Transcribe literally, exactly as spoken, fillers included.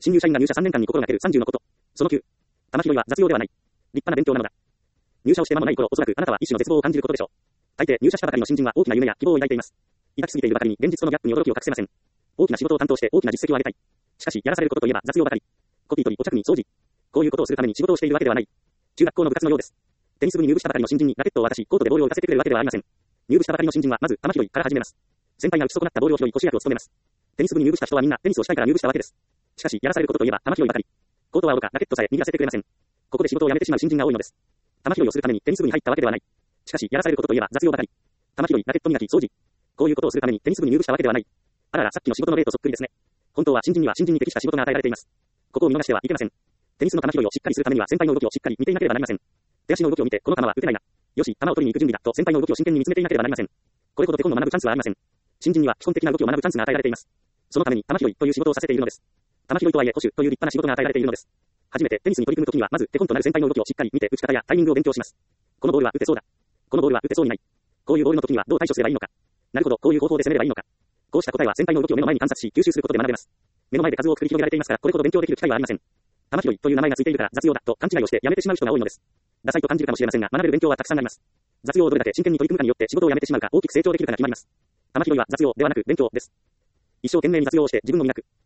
新入社員が入社さんねんかんに心がけるさんじゅうのこと。そのきゅう。玉拾いは雑用ではない。立派な勉強なのだ。入社をして間もない頃、おそらくあなたは一種の絶望を感じることでしょう。大抵入社したばかりの新人は大きな夢や希望を抱いています。抱きすぎているばかりに現実とのギャップに驚きを隠せません。大きな仕事を担当して大きな実績を上げたい。しかし、やらされることといえば雑用ばかり。コピー取り、お茶に掃除。こういうことをするために仕事をしているわけではない。中学校の部活のようです。テニス部に入部したばかりの新人にラケットを渡し、コートでボールを打たせてくれるわけではありません。入部したばかりの新人はまず玉拾いから始めます。先輩が打ち損なったボールを拾い腰役を務めます。テニス部に入部した人はみんなテニスをしたいから入部したわけです。しかし、やらされることといえば玉拾いばかり。コートはおろか、ラケットさえ握らせてくれません。ここで仕事を辞めてしまう新人が多いのです。玉拾いをするためにテニス部に入ったわけではない。しかし、やらされることといえば雑用ばかり。玉拾い、ラケット磨き、掃除。こういうことをするためにテニス部に入部したわけではない。あらら、さっきの仕事の例とそっくりですね。本当は新人には新人に適した仕事が与えられています。ここを見逃してはいけません。テニスの玉拾いをしっかりするためには先輩の動きをしっかり見ていなければなりません。手足の動きを見て、この球は打てないな。よし、球を取りに行く準備だと先輩の動きを真剣に見つめていなければなりません。これほどテコンの学ぶチャンスはありません。新人には基本的な動きを学ぶチャンスが与えられています。そのために玉拾いという仕事をさせているのです。玉拾いとはいえ保守という立派な仕事が与えられているのです。初めてテニスに取り組むときにはまず手本となる先輩の動きをしっかり見て打ち方やタイミングを勉強します。このボールは打てそうだ。このボールは打てそうにない。こういうボールの時にはどう対処すればいいのか。なるほど、こういう方法で攻めればいいのか。こうした答えは先輩の動きを目の前に観察し吸収することで学べます。目の前で数多く繰り広げられていますからこれほど勉強できる機会はありません。玉拾いという名前がついているから雑用だと勘違いをしてやめてしまう人が多いのです。ダサいと感じるかもしれませんが学べる勉強はたくさんあります。雑用をどれだけ真剣に取り組むかによって仕事を辞めてしまうか大きく成長できるかが決まります。玉拾いは雑用ではなく勉強です。一生懸命に雑用をして自分を磨く。